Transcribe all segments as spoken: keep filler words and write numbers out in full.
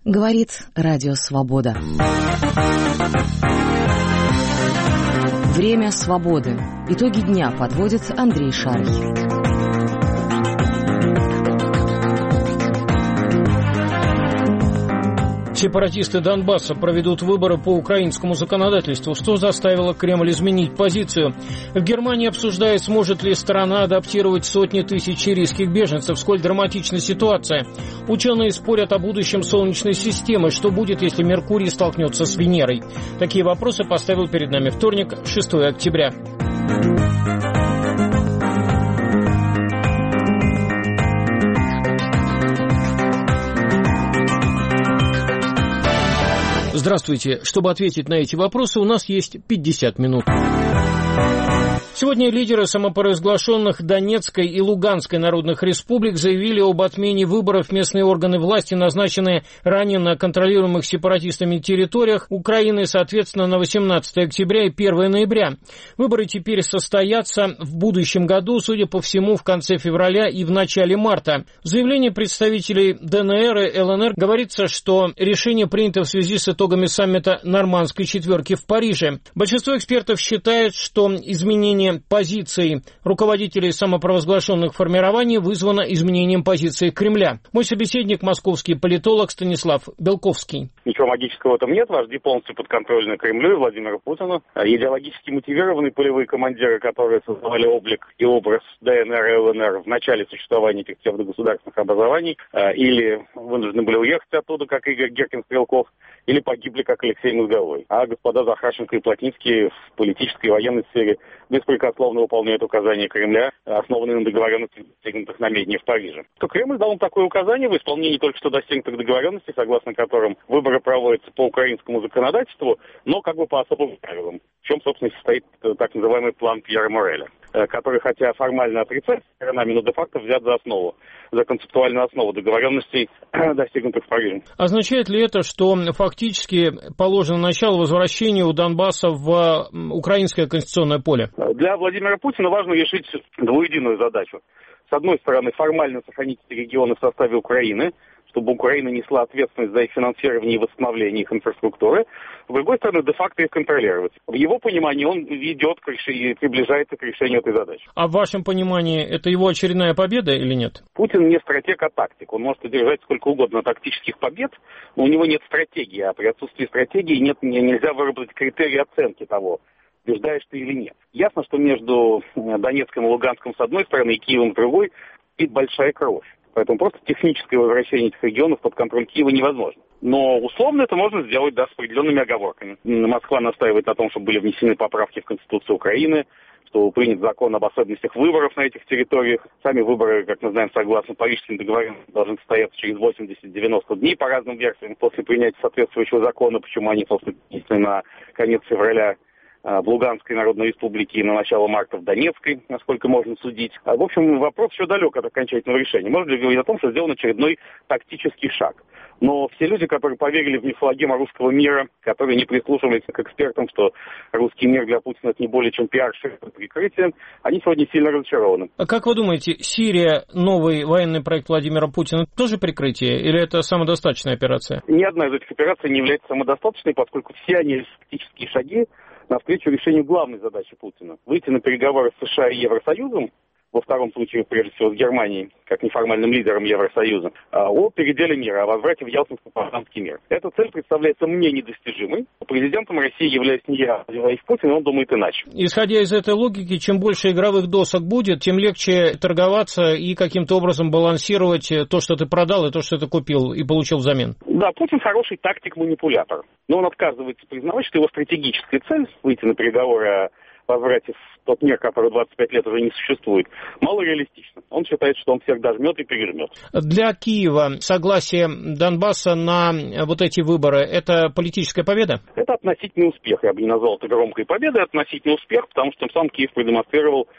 Говорит Радио Свобода. Время свободы. Итоги дня подводит Андрей Шарий. Сепаратисты Донбасса проведут выборы по украинскому законодательству. Что заставило Кремль изменить позицию? В Германии обсуждают, сможет ли страна адаптировать сотни тысяч сирийских беженцев. Сколь драматична ситуация. Ученые спорят о будущем Солнечной системы. Что будет, если Меркурий столкнется с Венерой? Такие вопросы поставил перед нами вторник, шестого октября. Здравствуйте. Чтобы ответить на эти вопросы, у нас есть пятьдесят минут. Сегодня лидеры самопровозглашенных Донецкой и Луганской народных республик заявили об отмене выборов в местные органы власти, назначенные ранее на контролируемых сепаратистами территориях Украины, соответственно, на восемнадцатое октября и первое ноября. Выборы теперь состоятся в будущем году, судя по всему, в конце февраля и в начале марта. В заявлении представителей ДНР и ЛНР говорится, что решение принято в связи с итогами саммита Нормандской четверки в Париже. Большинство экспертов считает, что изменение позиции руководителей самопровозглашенных формирований вызвано изменением позиции Кремля. Мой собеседник — московский политолог Станислав Белковский. Ничего магического в этом нет. Вожди полностью подконтрольны Кремлю и Владимиру Путину. Идеологически мотивированные полевые командиры, которые создавали облик и образ ДНР и ЛНР в начале существования этих псевдогосударственных образований, или вынуждены были уехать оттуда, как Игорь Геркин-Стрелков, или погибли, как Алексей Мозговой. А господа Захарченко и Плотницкий в политической и военной сфере беспрекословно выполняют указания Кремля, основанные на договоренностях, достигнутых на Медне в Париже. То Кремль дал им такое указание в исполнении только что достигнутых договоренностей, согласно которым выборы проводятся по украинскому законодательству, но как бы по особым правилам. В чем, собственно, состоит так называемый план Пьера Мореля, который, хотя формально отрицается сторонами, но де-факто взят за основу, за концептуальную основу договоренностей, достигнутых в Париже. Означает ли это, что фактически положено начало возвращению Донбасса в украинское конституционное поле? Для Владимира Путина важно решить двуединую задачу. С одной стороны, формально сохранить эти регионы в составе Украины, чтобы Украина несла ответственность за их финансирование и восстановление их инфраструктуры. С другой стороны, де-факто их контролировать. В его понимании он ведет к решению, приближается к решению этой задачи. А в вашем понимании это его очередная победа или нет? Путин не стратег, а тактик. Он может одержать сколько угодно тактических побед, но у него нет стратегии. А при отсутствии стратегии нет, нельзя выработать критерии оценки того, побеждаешь ты или нет. Ясно, что между Донецком и Луганском с одной стороны и Киевом с другой стоит большая кровь. Поэтому просто техническое возвращение этих регионов под контроль Киева невозможно. Но условно это можно сделать, да, с определенными оговорками. Москва настаивает на том, чтобы были внесены поправки в Конституцию Украины, что принят закон об особенностях выборов на этих территориях. Сами выборы, как мы знаем, согласно Парижским договоренностям, должны состояться через восемьдесят-девяносто дней по разным версиям после принятия соответствующего закона, почему они, собственно, перенесены на конец февраля в Луганской Народной Республике и на начало марта в Донецкой, насколько можно судить. В общем, вопрос еще далек от окончательного решения. Можно ли говорить о том, что сделан очередной тактический шаг? Но все люди, которые поверили в мифологему русского мира, которые не прислушивались к экспертам, что русский мир для Путина это не более чем пиар-шаг под прикрытием, они сегодня сильно разочарованы. А как вы думаете, Сирия, новый военный проект Владимира Путина, тоже прикрытие или это самодостаточная операция? Ни одна из этих операций не является самодостаточной, поскольку все они тактические шаги навстречу решению главной задачи Путина. Выйти на переговоры с США и Евросоюзом, во втором случае, прежде всего, с Германией, как неформальным лидером Евросоюза, о переделе мира, о возврате в Ялтинско-Потсдамский мир. Эта цель представляется мне недостижимой. Президентом России являюсь не я, а Владимир Путин, и он думает иначе. Исходя из этой логики, чем больше игровых досок будет, тем легче торговаться и каким-то образом балансировать то, что ты продал, и то, что ты купил и получил взамен. Да, Путин хороший тактик-манипулятор. Но он отказывается признавать, что его стратегическая цель — выйти на переговоры о возврате в тот мир, который двадцать пять лет уже не существует, мало реалистично. Он считает, что он всех дожмет и пережмет. Для Киева согласие Донбасса на вот эти выборы — это политическая победа? Это относительный успех. Я бы не назвал это громкой победой, это относительный успех, потому что тем самым Киев продемонстрировал,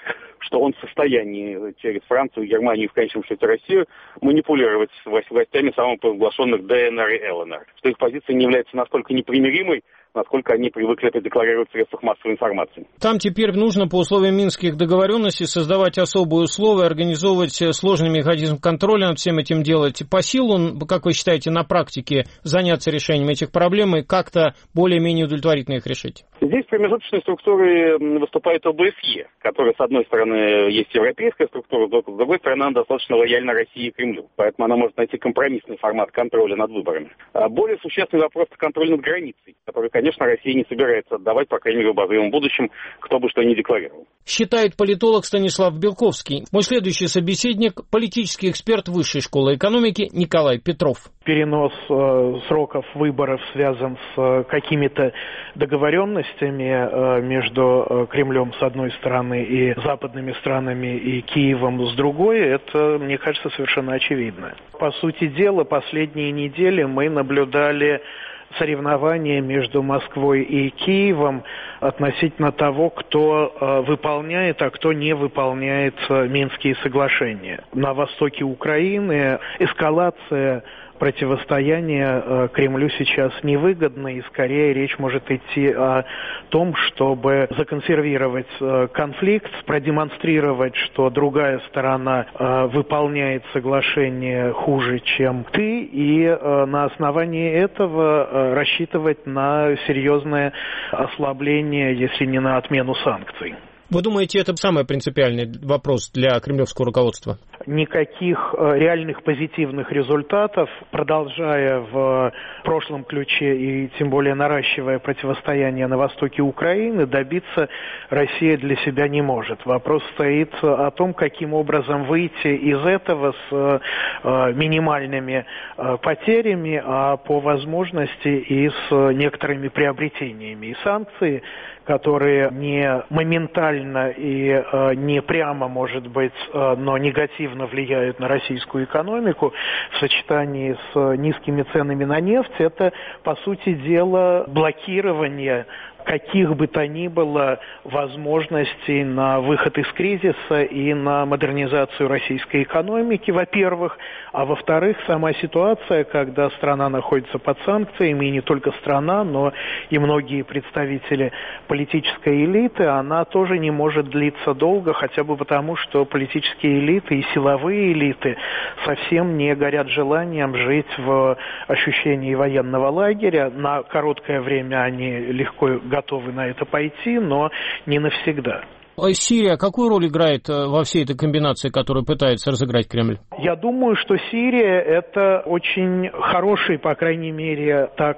что он в состоянии через Францию, Германию и в конечном счете Россию манипулировать властями самопровозглашенных ДНР и ЛНР. Что их позиция не является настолько непримиримой, насколько они привыкли это декларировать в средствах массовой информации. Там теперь нужно по условиям минских договоренностей создавать особые условия, организовывать сложный механизм контроля над всем этим делать. По силу, как вы считаете, на практике заняться решением этих проблем и как-то более-менее удовлетворительно их решить? Здесь промежуточной структурой выступает ОБСЕ, которая, с одной стороны, есть европейская структура, с другой стороны, она достаточно лояльна России и Кремлю. Поэтому она может найти компромиссный формат контроля над выборами. А более существенный вопрос – контроль над границей, который, конечно, Россия не собирается отдавать, по крайней мере, в обозримом будущем, кто бы что ни декларировал. Считает политолог Станислав Белковский. Мой следующий собеседник – политический эксперт Высшей школы экономики Николай Петров. Перенос э, сроков выборов связан с э, какими-то договоренностями э, между э, Кремлем с одной стороны и западными странами и Киевом с другой. Это, мне кажется, совершенно очевидно. По сути дела, последние недели мы наблюдали соревнования между Москвой и Киевом относительно того, кто э, выполняет, а кто не выполняет э, Минские соглашения. На востоке Украины эскалация противостояние э, Кремлю сейчас невыгодно, и скорее речь может идти о том, чтобы законсервировать э, конфликт, продемонстрировать, что другая сторона э, выполняет соглашение хуже, чем ты, и э, на основании этого э, рассчитывать на серьезное ослабление, если не на отмену санкций. Вы думаете, это самый принципиальный вопрос для кремлевского руководства? Никаких реальных позитивных результатов, продолжая в прошлом ключе и тем более наращивая противостояние на востоке Украины, добиться Россия для себя не может. Вопрос стоит о том, каким образом выйти из этого с минимальными потерями, а по возможности и с некоторыми приобретениями. И санкции, которые не моментально и э, не прямо, может быть, э, но негативно влияют на российскую экономику в сочетании с низкими ценами на нефть, это, по сути дела, блокирование каких бы то ни было возможностей на выход из кризиса и на модернизацию российской экономики, во-первых, а во-вторых, сама ситуация, когда страна находится под санкциями, и не только страна, но и многие представители политической элиты, она тоже не может длиться долго, хотя бы потому, что политические элиты и силовые элиты совсем не горят желанием жить в ощущении военного лагеря. На короткое время они легко готовы на это пойти, но не навсегда. Сирия какую роль играет во всей этой комбинации, которую пытается разыграть Кремль? Я думаю, что Сирия – это очень хороший, по крайней мере, так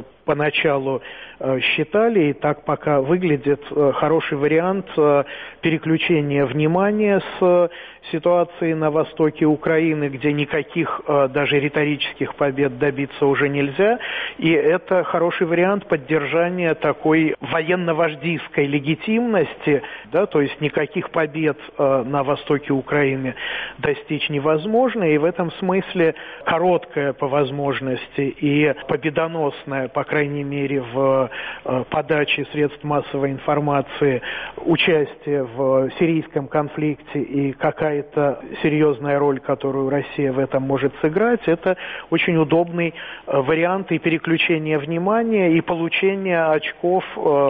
поначалу считали, и так пока выглядит хороший вариант переключения внимания с ситуации на востоке Украины, где никаких даже риторических побед добиться уже нельзя, и это хороший вариант поддержания такой военно-вождийской легитимности, да, то есть никаких побед на востоке Украины достичь невозможно, и в этом смысле короткая по возможности и победоносная, по крайней мере, в подаче средств массовой информации участие в сирийском конфликте и какая-то серьезная роль, которую Россия в этом может сыграть, это очень удобный вариант и переключения внимания, и получения очков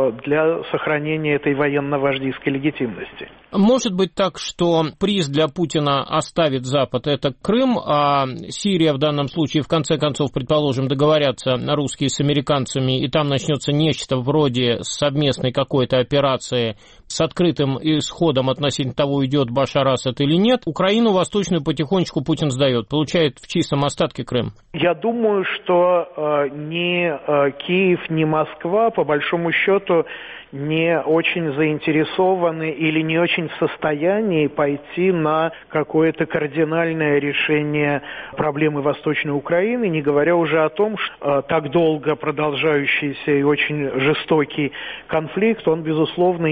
для сохранения этой военно-вождийской легитимности. Может быть так, что приз для Путина оставит Запад, это Крым, а Сирия в данном случае, в конце концов, предположим, договорятся русские с американцами, и там начнется нечто вроде совместной какой-то операции с открытым исходом относительно того, идет Башар Асад или нет. Украину восточную потихонечку Путин сдает, получает в чистом остатке Крым. Я думаю, что э, ни э, Киев, ни Москва, по большому счету, не очень заинтересованы или не очень в состоянии пойти на какое-то кардинальное решение проблемы Восточной Украины, не говоря уже о том, что э, так долго продолжающийся и очень жестокий конфликт, он, безусловно, имеет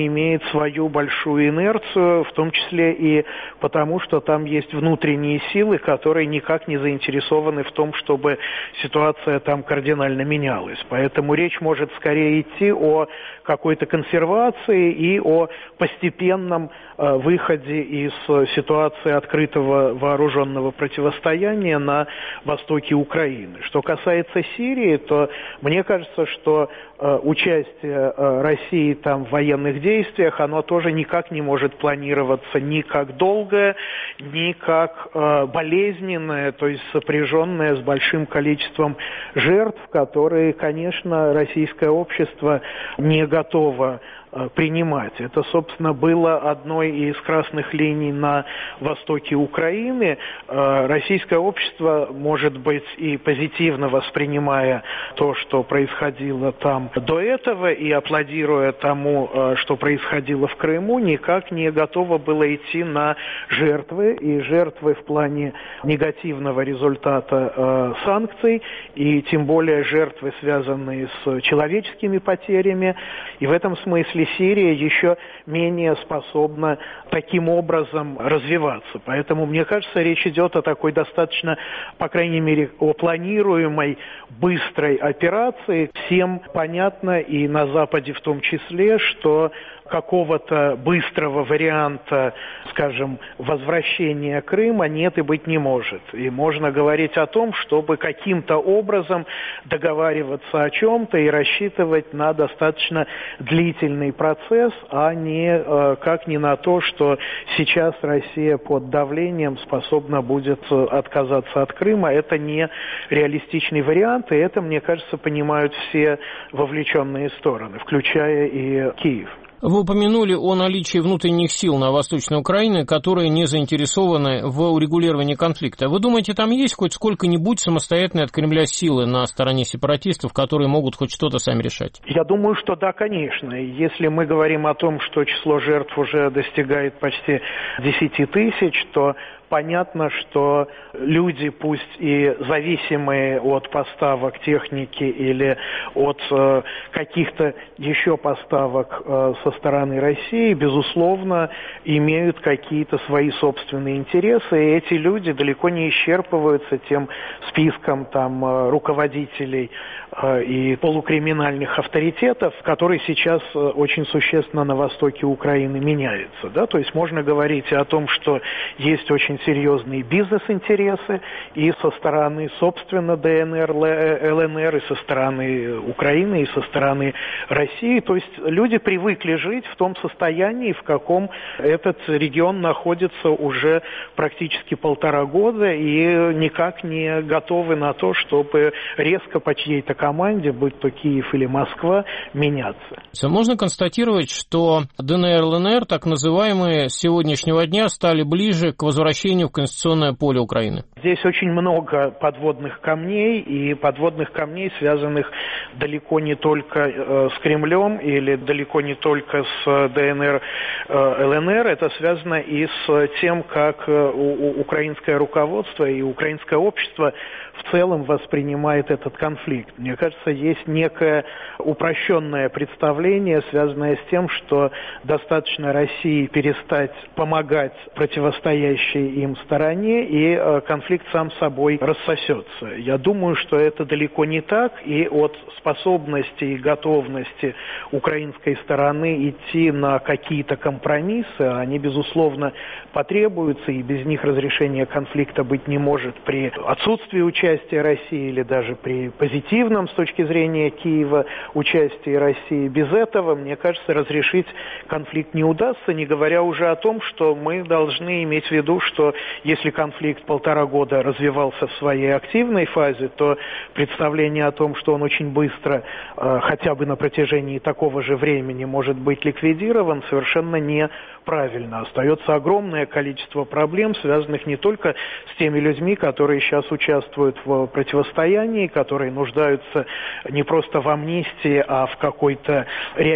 свою большую инерцию, в том числе и потому, что там есть внутренние силы, которые никак не заинтересованы в том, чтобы ситуация там кардинально менялась. Поэтому речь может скорее идти о какой-то консервации и о постепенном э, выходе из ситуации открытого вооруженного противостояния на востоке Украины. Что касается Сирии, то мне кажется, что э, участие э, России там в военных действиях, оно тоже никак не может планироваться ни как долгое, ни как э, болезненное, то есть сопряженное с большим количеством жертв, которые, конечно, российское общество не готово принимать. Это, собственно, было одной из красных линий на востоке Украины. Российское общество, может быть, и позитивно воспринимая то, что происходило там до этого, и аплодируя тому, что происходило в Крыму, никак не готово было идти на жертвы, и жертвы в плане негативного результата санкций, и тем более жертвы, связанные с человеческими потерями. И в этом смысле Сирия еще менее способна таким образом развиваться. Поэтому, мне кажется, речь идет о такой достаточно, по крайней мере, о планируемой быстрой операции. Всем понятно, и на Западе в том числе, что какого-то быстрого варианта, скажем, возвращения Крыма нет и быть не может. И можно говорить о том, чтобы каким-то образом договариваться о чем-то и рассчитывать на достаточно длительный процесс, а не э, как не на то, что сейчас Россия под давлением способна будет отказаться от Крыма. Это не реалистичный вариант, и это, мне кажется, понимают все вовлеченные стороны, включая и Киев. Вы упомянули о наличии внутренних сил на Восточной Украине, которые не заинтересованы в урегулировании конфликта. Вы думаете, там есть хоть сколько-нибудь самостоятельные от Кремля силы на стороне сепаратистов, которые могут хоть что-то сами решать? Я думаю, что да, конечно. Если мы говорим о том, что число жертв уже достигает почти десяти тысяч, то понятно, что люди, пусть и зависимые от поставок техники или от э, каких-то еще поставок э, со стороны России, безусловно, имеют какие-то свои собственные интересы, и эти люди далеко не исчерпываются тем списком там э, руководителей э, и полукриминальных авторитетов, который сейчас э, очень существенно на востоке Украины меняется. Да? То есть можно говорить о том, что есть очень серьезные бизнес-интересы и со стороны, собственно, ДНР, ЛНР, и со стороны Украины, и со стороны России. То есть люди привыкли жить в том состоянии, в каком этот регион находится уже практически полтора года, и никак не готовы на то, чтобы резко по чьей-то команде, будь то Киев или Москва, меняться. Можно констатировать, что ДНР, ЛНР, так называемые, с сегодняшнего дня стали ближе к возвращению в конституционное поле Украины? Здесь очень много подводных камней, и подводных камней, связанных далеко не только э, с Кремлем или далеко не только с ДНР, э, ЛНР. Это связано и с тем, как э, у, украинское руководство и украинское общество в целом воспринимает этот конфликт. Мне кажется, есть некое упрощенное представление, связанное с тем, что достаточно России перестать помогать противостоящей им стороне, и э, конфликт сам собой рассосется. Я думаю, что это далеко не так, и от способности и готовности украинской стороны идти на какие-то компромиссы, они, безусловно, потребуются, и без них разрешение конфликта быть не может при отсутствии участия России или даже при позитивном с точки зрения Киева участии России. Без этого, мне кажется, разрешить конфликт не удастся, не говоря уже о том, что мы должны иметь в виду, что если конфликт полтора года развивался в своей активной фазе, то представление о том, что он очень быстро, э, хотя бы на протяжении такого же времени, может быть ликвидирован, совершенно неправильно. Остается огромное количество проблем, связанных не только с теми людьми, которые сейчас участвуют в противостоянии, которые нуждаются не просто в амнистии, а в какой-то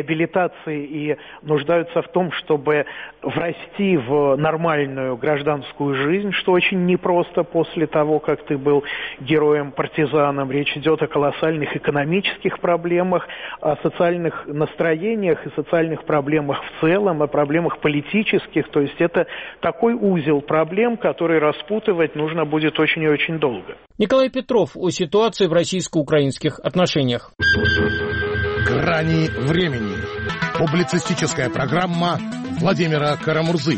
реабилитации и нуждаются в том, чтобы врасти в нормальную гражданскую гражданскую жизнь, что очень непросто после того, как ты был героем-партизаном. Речь идет о колоссальных экономических проблемах, о социальных настроениях и социальных проблемах в целом, о проблемах политических. То есть это такой узел проблем, который распутывать нужно будет очень и очень долго. Николай Петров о ситуации в российско-украинских отношениях. «Грани времени». Публицистическая программа Владимира Карамурзы.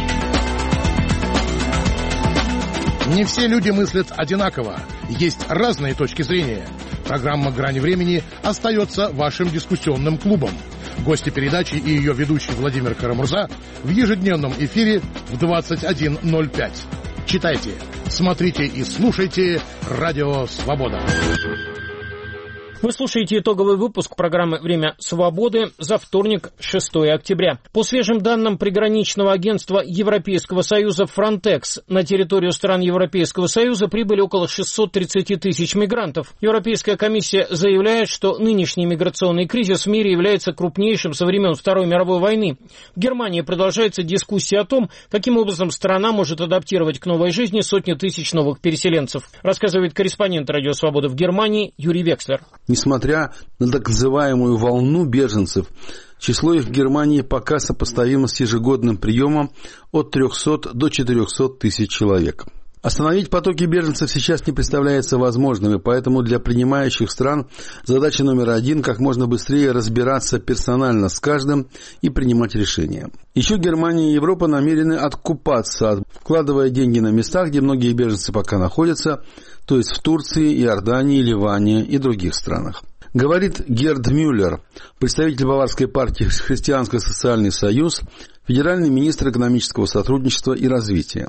Не все люди мыслят одинаково. Есть разные точки зрения. Программа «Грани времени» остается вашим дискуссионным клубом. Гости передачи и ее ведущий Владимир Карамурза в ежедневном эфире в двадцать один ноль пять. Читайте, смотрите и слушайте «Радио Свобода». Вы слушаете итоговый выпуск программы «Время свободы» за вторник, шестое октября. По свежим данным приграничного агентства Европейского Союза Frontex, на территорию стран Европейского Союза прибыли около шестьсот тридцать тысяч мигрантов. Европейская комиссия заявляет, что нынешний миграционный кризис в мире является крупнейшим со времен Второй мировой войны. В Германии продолжается дискуссия о том, каким образом страна может адаптировать к новой жизни сотни тысяч новых переселенцев, рассказывает корреспондент «Радио Свобода» в Германии Юрий Векслер. Несмотря на так называемую волну беженцев, число их в Германии пока сопоставимо с ежегодным приемом от трехсот до четырехсот тысяч человек. Остановить потоки беженцев сейчас не представляется возможным, и поэтому для принимающих стран задача номер один – как можно быстрее разбираться персонально с каждым и принимать решения. Еще Германия и Европа намерены откупаться, вкладывая деньги на местах, где многие беженцы пока находятся, то есть в Турции, Иордании, Ливане и других странах. Говорит Герд Мюллер, представитель Баварской партии «Христианско-социальный союз», федеральный министр экономического сотрудничества и развития.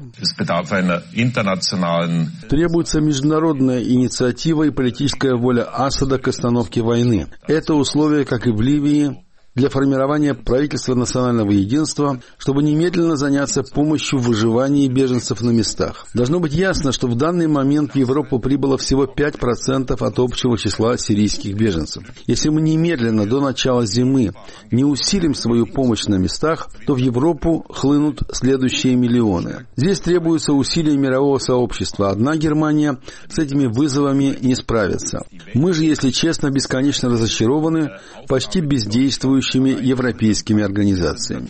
Требуется международная инициатива и политическая воля Асада к остановке войны. Это условие, как и в Ливии, для формирования правительства национального единства, чтобы немедленно заняться помощью в выживании беженцев на местах. Должно быть ясно, что в данный момент в Европу прибыло всего пять процентов от общего числа сирийских беженцев. Если мы немедленно до начала зимы не усилим свою помощь на местах, то в Европу хлынут следующие миллионы. Здесь требуются усилия мирового сообщества. Одна Германия с этими вызовами не справится. Мы же, если честно, бесконечно разочарованы почти бездействующими европейскими организациями.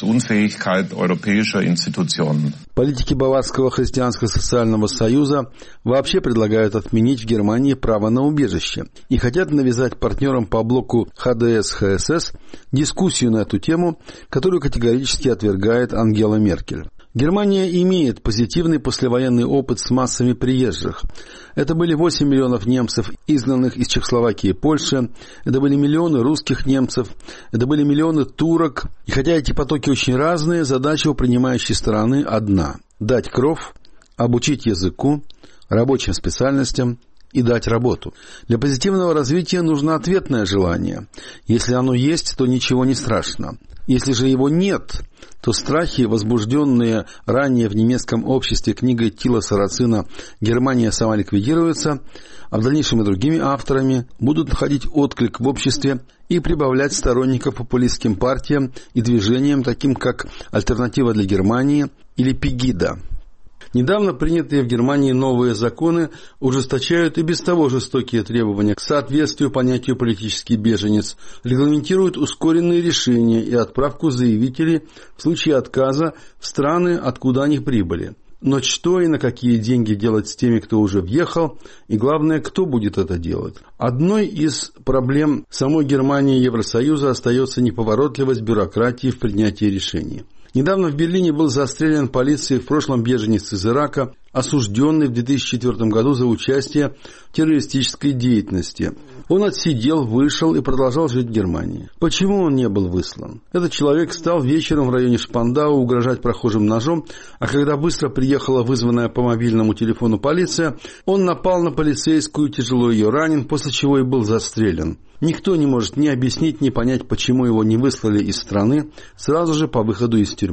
Политики Баварского христианско-социального союза вообще предлагают отменить в Германии право на убежище и хотят навязать партнерам по блоку ха дэ эс ха эс эс дискуссию на эту тему, которую категорически отвергает Ангела Меркель. Германия имеет позитивный послевоенный опыт с массами приезжих. Это были восемь миллионов немцев, изгнанных из Чехословакии и Польши. Это были миллионы русских немцев. Это были миллионы турок. И хотя эти потоки очень разные, задача у принимающей стороны одна – дать кров, обучить языку, рабочим специальностям и дать работу. Для позитивного развития нужно ответное желание. Если оно есть, то ничего не страшно. Если же его нет, то страхи, возбужденные ранее в немецком обществе книгой Тила Сарацина «Германия сама ликвидируется», а в дальнейшем и другими авторами, будут находить отклик в обществе и прибавлять сторонников популистским партиям и движениям, таким как «Альтернатива для Германии» или «Пегида». Недавно принятые в Германии новые законы ужесточают и без того жестокие требования к соответствию понятию «политический беженец», регламентируют ускоренные решения и отправку заявителей в случае отказа в страны, откуда они прибыли. Но что и на какие деньги делать с теми, кто уже въехал, и главное, кто будет это делать? Одной из проблем самой Германии и Евросоюза остается неповоротливость бюрократии в принятии решений. Недавно в Берлине был застрелен полицией в прошлом беженец из Ирака, осужденный в две тысячи четвёртом году за участие в террористической деятельности. Он отсидел, вышел и продолжал жить в Германии. Почему он не был выслан? Этот человек стал вечером в районе Шпандау угрожать прохожим ножом, а когда быстро приехала вызванная по мобильному телефону полиция, он напал на полицейскую, тяжело ее ранен, после чего и был застрелен. Никто не может ни объяснить, ни понять, почему его не выслали из страны сразу же по выходу из тюрьмы.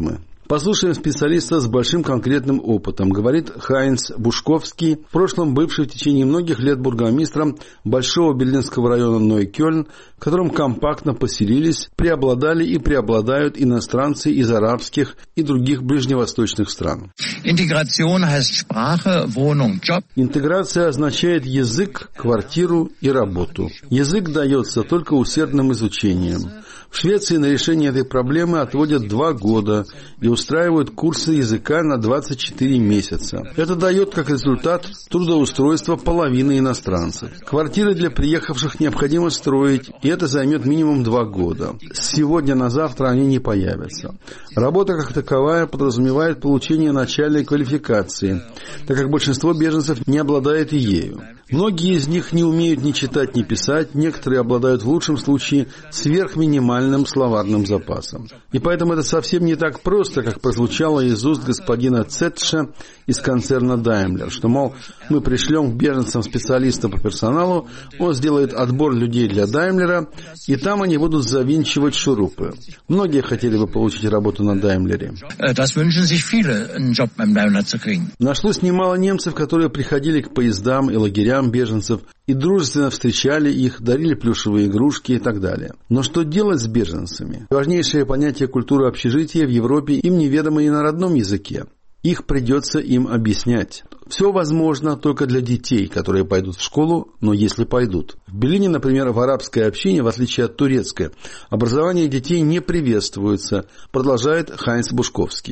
Послушаем специалиста с большим конкретным опытом, говорит Хайнц Бушковский, в прошлом бывший в течение многих лет бургомистром большого берлинского района Нойкёльн, в котором компактно поселились, преобладали и преобладают иностранцы из арабских и других ближневосточных стран. Интеграция означает язык, квартиру и работу. Язык дается только усердным изучением. В Швеции на решение этой проблемы отводят два года и устраивают курсы языка на двадцать четыре месяца. Это дает как результат трудоустройство половины иностранцев. Квартиры для приехавших необходимо строить, и это займет минимум два года. С сегодня на завтра они не появятся. Работа как таковая подразумевает получение начальной квалификации, так как большинство беженцев не обладает и ею. Многие из них не умеют ни читать, ни писать, некоторые обладают в лучшем случае сверхминимальным словарным запасом. И поэтому это совсем не так просто, как прозвучало из уст господина Цетша из концерна Daimler, что, мол, мы пришлем к беженцам специалиста по персоналу, он сделает отбор людей для Даймлера, и там они будут завинчивать шурупы. Многие хотели бы получить работу на Даймлере. Нашлось немало немцев, которые приходили к поездам и лагерям беженцев и дружественно встречали их, дарили плюшевые игрушки и так далее. Но что делать с беженцами? Важнейшее понятие культуры общежития в Европе им неведомо и на родном языке. Их придется им объяснять. Все возможно только для детей, которые пойдут в школу, но если пойдут. В Берлине, например, в арабской общине, в отличие от турецкой, образование детей не приветствуется, продолжает Хайнц Бушковский.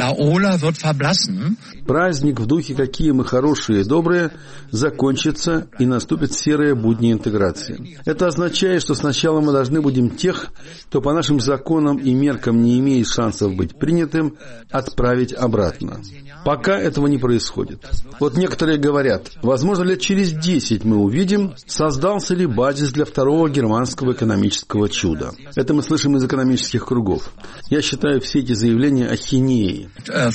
Праздник в духе «какие мы хорошие и добрые» закончится, и наступит серые будни интеграции. Это означает, что сначала мы должны будем тех, кто по нашим законам и меркам не имеет шансов быть принятым, отправить обратно. Пока этого не происходит. Вот некоторые говорят, возможно, лет через десять мы увидим, создался ли базис для второго германского экономического чуда. Это мы слышим из экономических кругов. Я считаю все эти заявления ахинеей.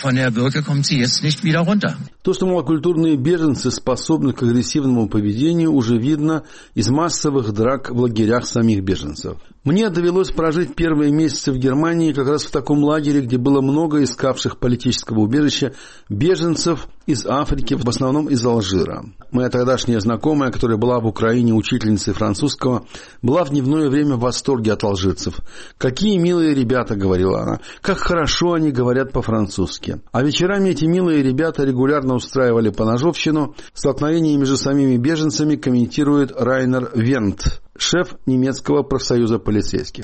То, что малокультурные беженцы способны к агрессивному поведению, уже видно из массовых драк в лагерях самих беженцев. Мне довелось прожить первые месяцы в Германии как раз в таком лагере, где было много искавших политического убежища беженцев из Африки, в основном из Алжира. Моя тогдашняя знакомая, которая была в Украине учительницей французского, была в дневное время в восторге от алжирцев. «Какие милые ребята», — говорила она, — «как хорошо они говорят по-французски». А вечерами эти милые ребята регулярно устраивали поножовщину. Столкновения между самими беженцами комментирует Райнер Вент, шеф немецкого профсоюза полицейских.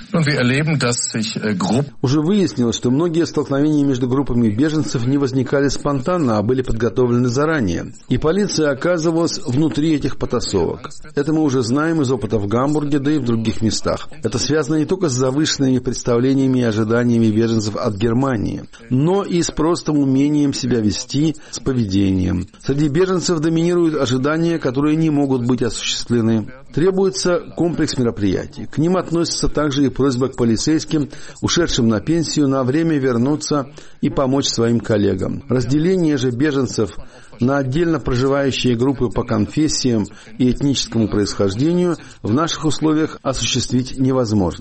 Уже выяснилось, что многие столкновения между группами беженцев не возникали спонтанно, а были подготовлены заранее. И полиция оказывалась внутри этих потасовок. Это мы уже знаем из опыта в Гамбурге, да и в других местах. Это связано не только с завышенными представлениями и ожиданиями беженцев от Германии, но и с простым умением себя вести, с поведением. Среди беженцев доминируют ожидания, которые не могут быть осуществлены. Требуется комплекс мероприятий. К ним относится также и просьба к полицейским, ушедшим на пенсию, на время вернуться и помочь своим коллегам. Разделение же беженцев на отдельно проживающие группы по конфессиям и этническому происхождению в наших условиях осуществить невозможно.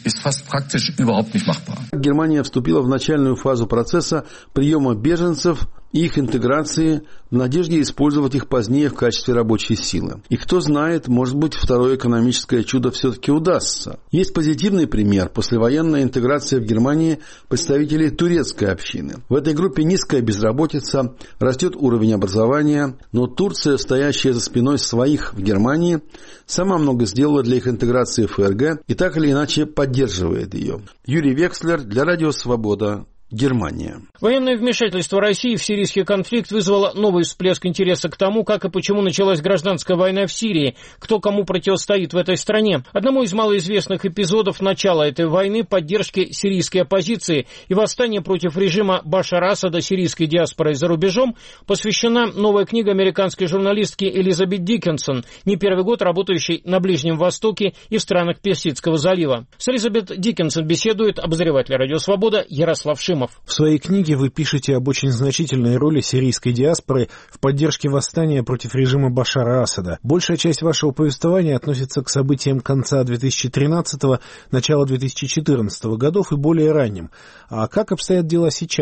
Германия вступила в начальную фазу процесса приема беженцев и их интеграции в надежде использовать их позднее в качестве рабочей силы. И кто знает, может быть, второе экономическое чудо все-таки удастся. Есть позитивный пример. Послевоенная интеграция в Германии представителей турецкой общины. В этой группе низкая безработица, растет уровень образования, но Турция, стоящая за спиной своих в Германии, сама много сделала для их интеграции в ФРГ и так или иначе поддерживает ее. Юрий Векслер для Радио Свобода, Германия. Военное вмешательство России в сирийский конфликт вызвало новый всплеск интереса к тому, как и почему началась гражданская война в Сирии, кто кому противостоит в этой стране. Одному из малоизвестных эпизодов начала этой войны, поддержки сирийской оппозиции и восстания против режима Башара Асада сирийской диаспорой за рубежом, посвящена новая книга американской журналистки Элизабет Диккенсон, не первый год работающей на Ближнем Востоке и в странах Персидского залива. С Элизабет Диккенсон беседует обозреватель «Радио Свобода» Ярослав Шимов. В своей книге вы пишете об очень значительной роли сирийской диаспоры в поддержке восстания против режима Башара Асада. Большая часть вашего повествования относится к событиям конца две тысячи тринадцатого, начала две тысячи четырнадцатого годов и более ранним. А как обстоят дела сейчас?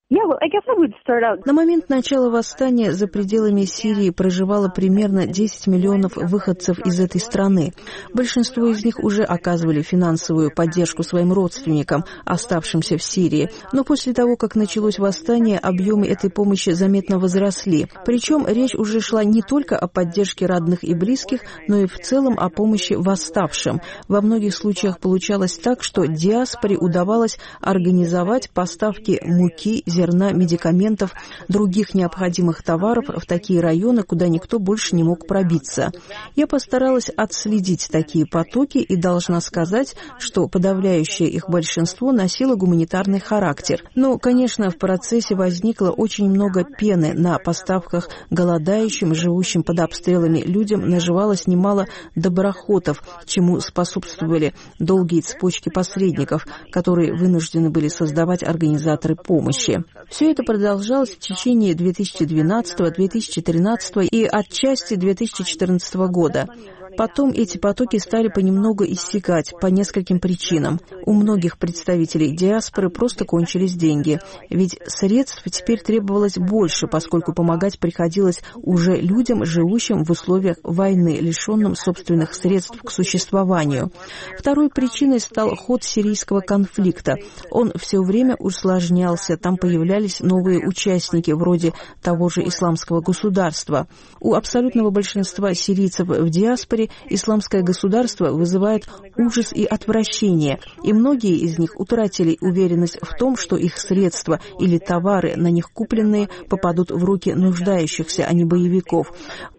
На момент начала восстания за пределами Сирии проживало примерно десять миллионов выходцев из этой страны. Большинство из них уже оказывали финансовую поддержку своим родственникам, оставшимся в Сирии. Но после того, как началось восстание, объемы этой помощи заметно возросли. Причем речь уже шла не только о поддержке родных и близких, но и в целом о помощи восставшим. Во многих случаях получалось так, что диаспоре удавалось организовать поставки муки, зерна, медикаментов, других необходимых товаров в такие районы, куда никто больше не мог пробиться. Я постаралась отследить такие потоки и должна сказать, что подавляющее их большинство носило гуманитарный характер. Но, конечно, в процессе возникло очень много пены. На поставках голодающим, живущим под обстрелами людям наживалось немало доброхотов, чему способствовали долгие цепочки посредников, которые вынуждены были создавать организаторы помощи. Все это продолжалось в течение две тысячи двенадцатого, две тысячи тринадцатого и отчасти две тысячи четырнадцатого года. Потом эти потоки стали понемногу иссякать по нескольким причинам. У многих представителей диаспоры просто кончились деньги. Ведь средств теперь требовалось больше, поскольку помогать приходилось уже людям, живущим в условиях войны, лишенным собственных средств к существованию. Второй причиной стал ход сирийского конфликта. Он все время усложнялся, там появлялись новые участники, вроде того же исламского государства. У абсолютного большинства сирийцев в диаспоре исламское государство вызывает ужас и отвращение, и многие из них утратили уверенность в том, что их средства или товары, на них купленные, попадут в руки нуждающихся, а не боевиков.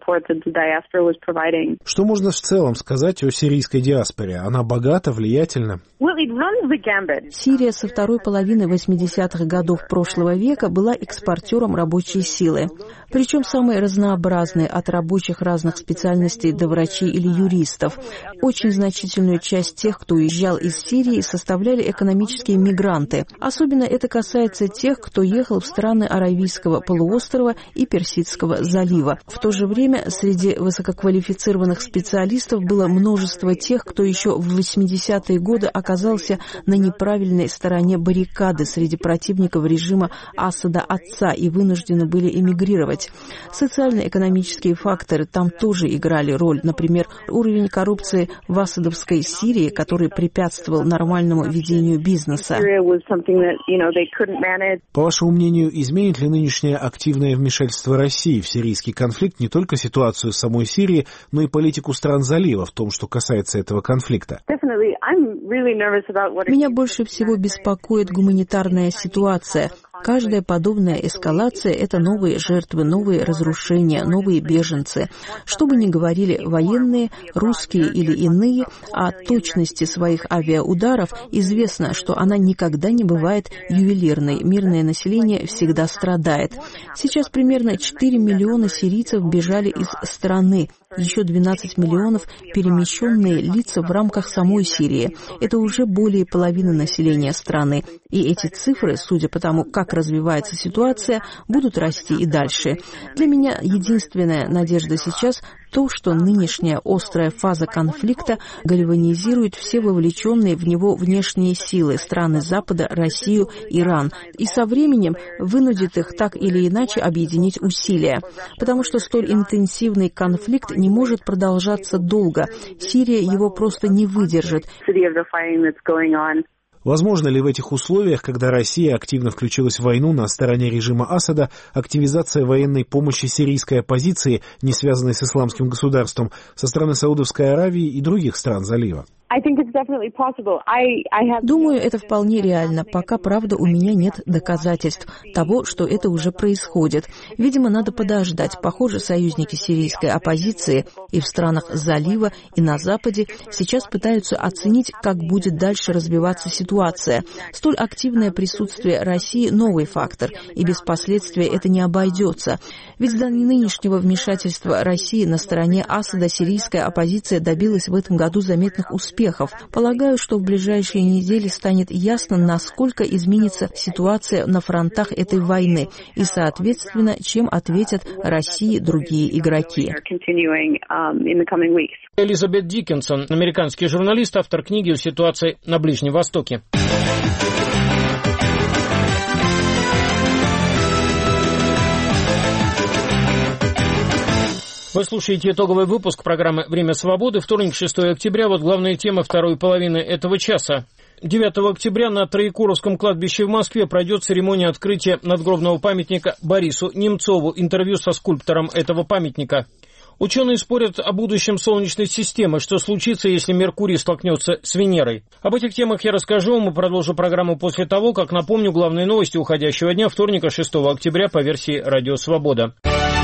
Что можно в целом сказать о сирийской диаспоре? Она богата, влиятельна? Сирия со второй половины восьмидесятых годов прошлого века была экспортером рабочей силы. Причем самые разнообразные, от рабочих разных специальностей до врачей или юристов. Очень значительную часть тех, кто уезжал из Сирии, составляли экономические мигранты. Особенно это касается тех, кто ехал в страны Аравийского полуострова и Персидского залива. В то же время среди высококвалифицированных специалистов было множество тех, кто еще в восьмидесятые годы оказался на неправильной стороне баррикады среди противников режима Асада отца и вынуждены были эмигрировать. Социально-экономические факторы там тоже играли роль. Например, уровень коррупции в асадовской Сирии, который препятствовал нормальному ведению бизнеса. По вашему мнению, изменит ли нынешнее активное вмешательство России в сирийский конфликт не только ситуацию самой Сирии, но и политику стран залива в том, что касается этого конфликта? Меня больше всего беспокоит гуманитарная ситуация. Каждая подобная эскалация – это новые жертвы, новые разрушения, новые беженцы. Что бы ни говорили военные, русские или иные, о точности своих авиаударов известно, что она никогда не бывает ювелирной. Мирное население всегда страдает. Сейчас примерно четыре миллиона сирийцев бежали из страны. Еще двенадцать миллионов перемещенные лица в рамках самой Сирии. Это уже более половины населения страны. И эти цифры, судя по тому, как развивается ситуация, будут расти и дальше. Для меня единственная надежда сейчас то, что нынешняя острая фаза конфликта гальванизирует все вовлеченные в него внешние силы, страны Запада, Россию, Иран, и со временем вынудит их так или иначе объединить усилия. Потому что столь интенсивный конфликт не может продолжаться долго. Сирия его просто не выдержит. Возможно ли в этих условиях, когда Россия активно включилась в войну на стороне режима Асада, активизация военной помощи сирийской оппозиции, не связанной с исламским государством, со стороны Саудовской Аравии и других стран залива? Думаю, это вполне реально. Пока, правда, у меня нет доказательств того, что это уже происходит. Видимо, надо подождать. Похоже, союзники сирийской оппозиции и в странах залива, и на Западе сейчас пытаются оценить, как будет дальше развиваться ситуация. Столь активное присутствие России – новый фактор, и без последствий это не обойдется. Ведь до нынешнего вмешательства России на стороне Асада сирийская оппозиция добилась в этом году заметных успехов. Полагаю, что в ближайшие недели станет ясно, насколько изменится ситуация на фронтах этой войны и, соответственно, чем ответят России другие игроки. Элизабет Диккенсон, американский журналист, автор книги о ситуации на Ближнем Востоке. Вы слушаете итоговый выпуск программы «Время свободы». Вторник, шестое октября. Вот главные темы второй половины этого часа. девятого октября на Троекуровском кладбище в Москве пройдет церемония открытия надгробного памятника Борису Немцову. Интервью со скульптором этого памятника. Ученые спорят о будущем Солнечной системы, что случится, если Меркурий столкнется с Венерой. Об этих темах я расскажу вам и продолжу программу после того, как напомню главные новости уходящего дня, вторника, шестого октября, по версии «Радио Свобода».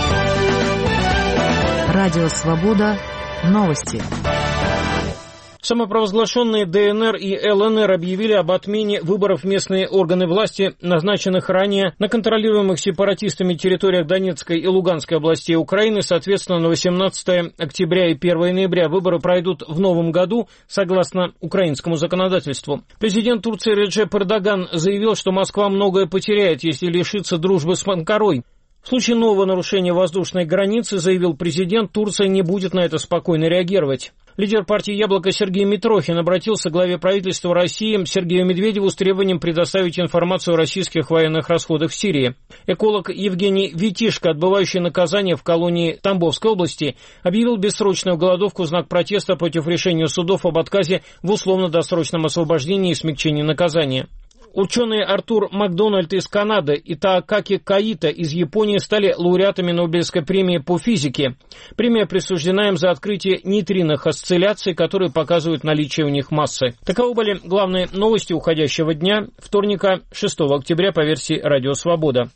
Радио Свобода. Новости. Самопровозглашенные ДНР и ЛНР объявили об отмене выборов в местные органы власти, назначенных ранее на контролируемых сепаратистами территориях Донецкой и Луганской областей Украины. Соответственно, на восемнадцатое октября и первое ноября выборы пройдут в новом году, согласно украинскому законодательству. Президент Турции Реджеп Эрдоган заявил, что Москва многое потеряет, если лишится дружбы с Анкарой. В случае нового нарушения воздушной границы, заявил президент, Турция не будет на это спокойно реагировать. Лидер партии «Яблоко» Сергей Митрохин обратился к главе правительства России Сергею Медведеву с требованием предоставить информацию о российских военных расходах в Сирии. Эколог Евгений Витишко, отбывающий наказание в колонии Тамбовской области, объявил бессрочную голодовку в знак протеста против решения судов об отказе в условно-досрочном освобождении и смягчении наказания. Ученые Артур Макдональд из Канады и Таакаки Каита из Японии стали лауреатами Нобелевской премии по физике. Премия присуждена им за открытие нейтринных осцилляций, которые показывают наличие у них массы. Таковы были главные новости уходящего дня, вторника, шестого октября, по версии «Радио Свобода».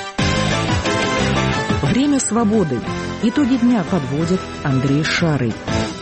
Время свободы. Итоги дня подводит Андрей Шарый.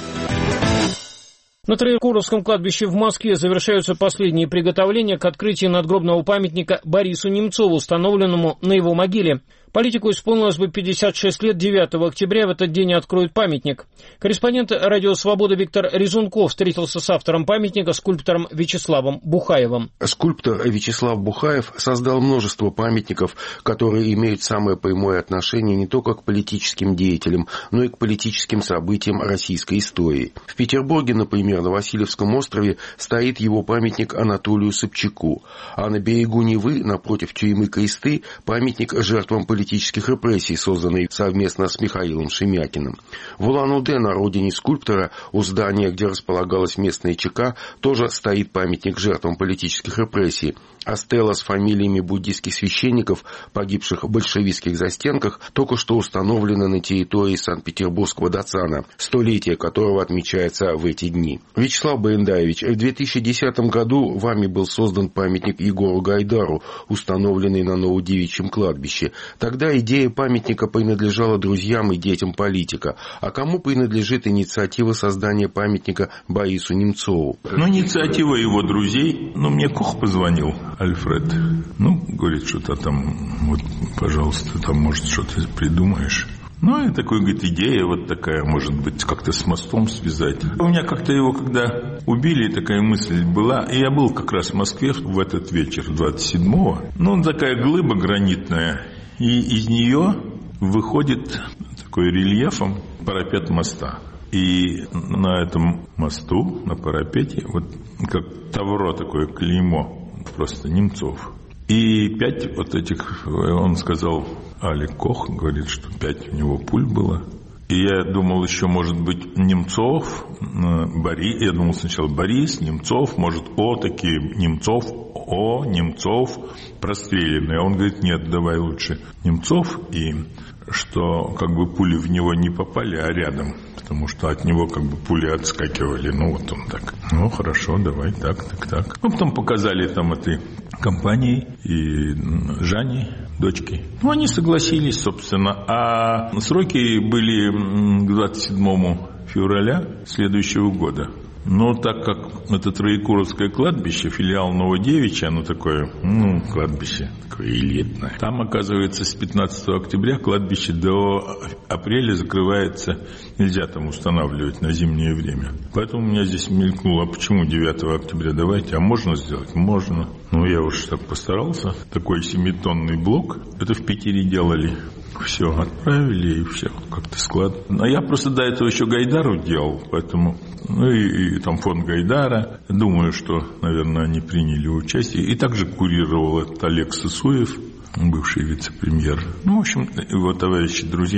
На Троекуровском кладбище в Москве завершаются последние приготовления к открытию надгробного памятника Борису Немцову, установленному на его могиле. Политику исполнилось бы пятьдесят шесть лет. Девятого октября в этот день откроют памятник. Корреспондент «Радио Свобода» Виктор Резунков встретился с автором памятника, скульптором Вячеславом Бухаевым. Скульптор Вячеслав Бухаев создал множество памятников, которые имеют самое прямое отношение не только к политическим деятелям, но и к политическим событиям российской истории. В Петербурге, например, на Васильевском острове стоит его памятник Анатолию Собчаку, а на берегу Невы, напротив тюрьмы Кресты, памятник жертвам политических политических репрессий, созданный совместно с Михаилом Шемякиным. В Улан-Удэ, на родине скульптора, у здания, где располагалась местная ЧК, тоже стоит памятник жертвам политических репрессий, а стела с фамилиями буддийских священников, погибших в большевистских застенках, только что установлена на территории Санкт-Петербургского Дацана, столетие которого отмечается в эти дни. Вячеслав Барендаевич, в две тысячи десятом году вами был создан памятник Егору Гайдару, установленный на Новодевичьем кладбище. Тогда идея памятника принадлежала друзьям и детям политика. А кому принадлежит инициатива создания памятника Борису Немцову? Ну, инициатива его друзей. Ну, мне Кох позвонил, Альфред. Ну, говорит, что-то там, вот, пожалуйста, там, может, что-то придумаешь. Ну, и такой, говорит, идея вот такая, может быть, как-то с мостом связать. У меня как-то его, когда убили, такая мысль была. И я был как раз в Москве в этот вечер, двадцать седьмого. Ну, такая глыба гранитная. И из нее выходит такой рельефом парапет моста. И на этом мосту, на парапете, вот как тавро такое клеймо, просто Немцов. И пять вот этих, он сказал, Алик Кох, говорит, что пять у него пуль было. И я думал, еще может быть Немцов, Борис, я думал сначала Борис, Немцов, может О такие, Немцов, О, Немцов, простреленные. Он говорит, нет, давай лучше Немцов, и что как бы пули в него не попали, а рядом, потому что от него как бы пули отскакивали, ну вот он так. Ну хорошо, давай, так, так, так. Ну потом показали там этой компании и Жанне, дочки. Ну, они согласились, собственно. А сроки были к двадцать седьмому февраля следующего года. Но так как это Троекуровское кладбище, филиал Новодевичья, оно такое, ну, кладбище такое элитное. Там, оказывается, с пятнадцатого октября кладбище до апреля закрывается, нельзя там устанавливать на зимнее время. Поэтому у меня здесь мелькнуло, а почему девятого октября давайте, а можно сделать? Можно. Ну, я уж так постарался. Такой семитонный блок, это в Питере делали. Все, отправили, и все как-то склад. А я просто до этого еще Гайдару делал, поэтому, ну и, и там фонд Гайдара. Думаю, что, наверное, они приняли участие. И также курировал этот Олег Сысоев, бывший вице-премьер. Ну, в общем, его товарищи, друзья.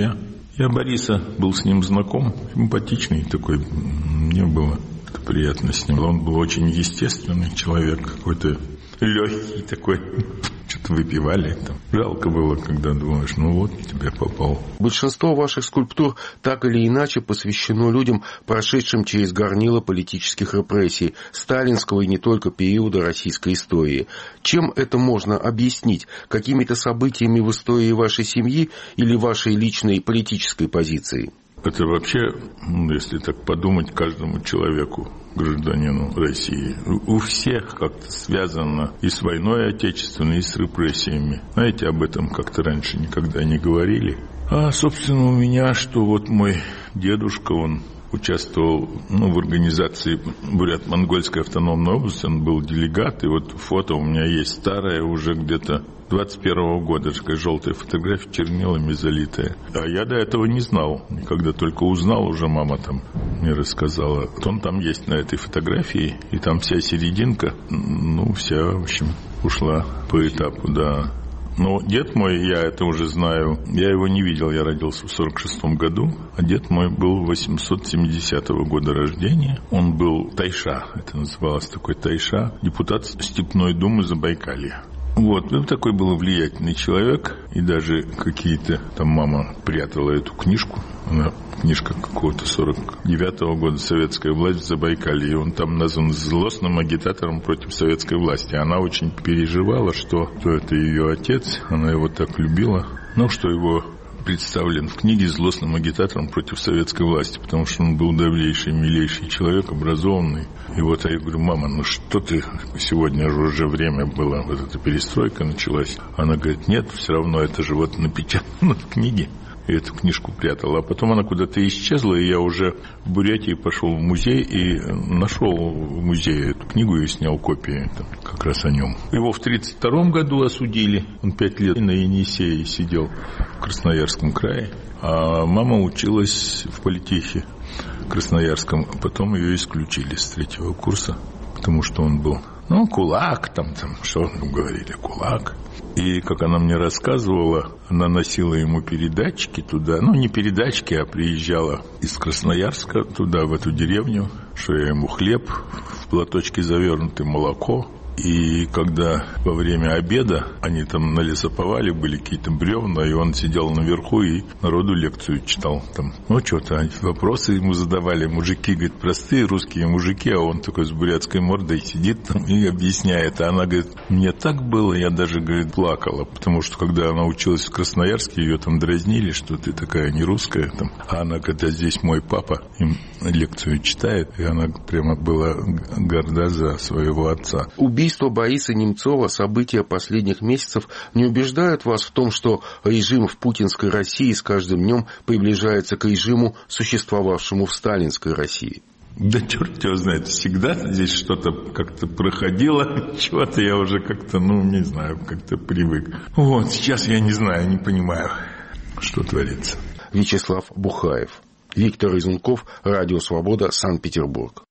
Я Бориса был с ним знаком, симпатичный такой, мне было приятно с ним. Он был очень естественный человек, какой-то легкий такой. Что-то выпивали там. Жалко было, когда думаешь, ну вот, тебе попал. Большинство ваших скульптур так или иначе посвящено людям, прошедшим через горнило политических репрессий, сталинского и не только периода российской истории. Чем это можно объяснить? Какими-то событиями в истории вашей семьи или вашей личной политической позиции? Это вообще, если так подумать, каждому человеку, гражданину России, у всех как-то связано и с войной отечественной, и с репрессиями. Знаете, об этом как-то раньше никогда не говорили. А, собственно, у меня, что вот мой дедушка, он участвовал ну, в организации Бурят-Монгольской автономной области, он был делегат, и вот фото у меня есть старое, уже где-то двадцать первого года, такая желтая фотография, чернилами залитая. А я до этого не знал, когда только узнал, уже мама там мне рассказала. Он там есть на этой фотографии, и там вся серединка, ну, вся, в общем, ушла по этапу, да. Но дед мой, я это уже знаю, я его не видел, я родился в сорок шестом году, а дед мой был восемьсот семидесятого года рождения. Он был тайша, это называлось такой тайша, депутат Степной думы Забайкалья. Вот, ну, такой был влиятельный человек, и даже какие-то, там мама прятала эту книжку, она, книжка какого-то сорок девятого года, «Советская власть в Забайкалье», и он там назван злостным агитатором против советской власти. Она очень переживала, что, что это ее отец, она его так любила, ну, что его представлен в книге злостным агитатором против советской власти, потому что он был добрейший, милейший человек, образованный. И вот я говорю, мама, ну что ты, сегодня же уже время было, вот эта перестройка началась. Она говорит, нет, все равно это же вот напечатано в книге. И эту книжку прятала. А потом она куда-то исчезла, и я уже в Бурятии пошел в музей и нашел в музее эту книгу и снял копии там, как раз о нем. Его в тридцать втором году осудили. Он пять лет на Енисее сидел в Красноярском крае. А мама училась в политехе Красноярском. Потом ее исключили с третьего курса, потому что он был, ну, кулак, там, там что говорили, кулак. И, как она мне рассказывала, она носила ему передатчики туда, ну, не передатчики, а приезжала из Красноярска туда, в эту деревню, что я ему хлеб в платочке завернутый, молоко. И когда во время обеда они там налесоповали, были какие-то бревна, и он сидел наверху и народу лекцию читал. Там, ну, что-то вопросы ему задавали. Мужики, говорит, простые русские мужики, а он такой с бурятской мордой сидит там и объясняет. А она говорит, мне так было, я даже, говорит, плакала, потому что когда она училась в Красноярске, ее там дразнили, что ты такая не русская. Там. А она, когда здесь мой папа им лекцию читает, и она прямо была горда за своего отца. Убийство Бориса Немцова, события последних месяцев не убеждают вас в том, что режим в путинской России с каждым днем приближается к режиму, существовавшему в сталинской России? Да черт его знает, всегда здесь что-то как-то проходило, чего-то я уже как-то, ну, не знаю, как-то привык. Вот, сейчас я не знаю, не понимаю, что творится. Вячеслав Бухаев. Виктор Изунков, Радио Свобода, Санкт-Петербург.